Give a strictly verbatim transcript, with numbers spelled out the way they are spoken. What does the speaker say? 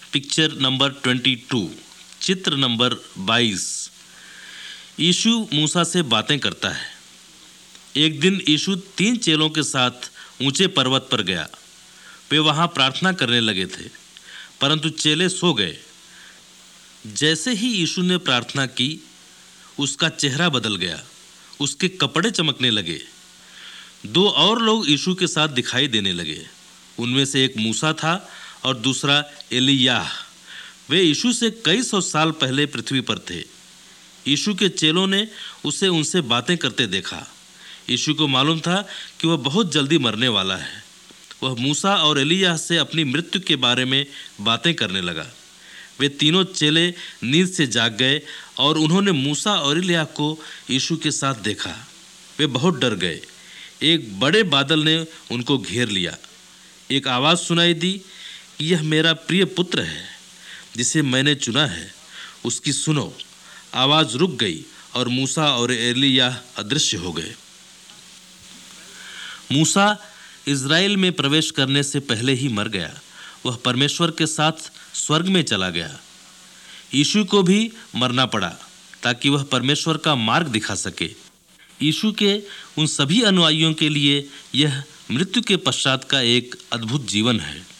Picture number बाईस, चित्र number बाईस। यीशु मूसा से बातें करता है। एक दिन यीशु तीन चेलों के साथ ऊंचे पर्वत पर गया। वे वहां प्रार्थना करने लगे थे, परंतु चेले सो गए। जैसे ही यीशु ने प्रार्थना की, उसका चेहरा बदल गया, उसके कपड़े चमकने लगे। दो और लोग यीशु के साथ दिखाई देने लगे। उनमें से एक मूसा था और दूसरा एलियाह। वे यीशु से कई सौ साल पहले पृथ्वी पर थे। यीशु के चेलों ने उसे उनसे बातें करते देखा। यीशु को मालूम था कि वह बहुत जल्दी मरने वाला है। वह मूसा और एलियाह से अपनी मृत्यु के बारे में बातें करने लगा। वे तीनों चेले नींद से जाग गए और उन्होंने मूसा और एलियाह को यीशु के साथ देखा। वे बहुत डर गए। एक बड़े बादल ने उनको घेर लिया। एक आवाज़ सुनाई दी कि यह मेरा प्रिय पुत्र है, जिसे मैंने चुना है, उसकी सुनो। आवाज़ रुक गई और मूसा और एलियाह अदृश्य हो गए। मूसा इज़राइल में प्रवेश करने से पहले ही मर गया। वह परमेश्वर के साथ स्वर्ग में चला गया। यीशु को भी मरना पड़ा ताकि वह परमेश्वर का मार्ग दिखा सके। यीशु के उन सभी अनुयायियों के लिए यह मृत्यु के पश्चात का एक अद्भुत जीवन है।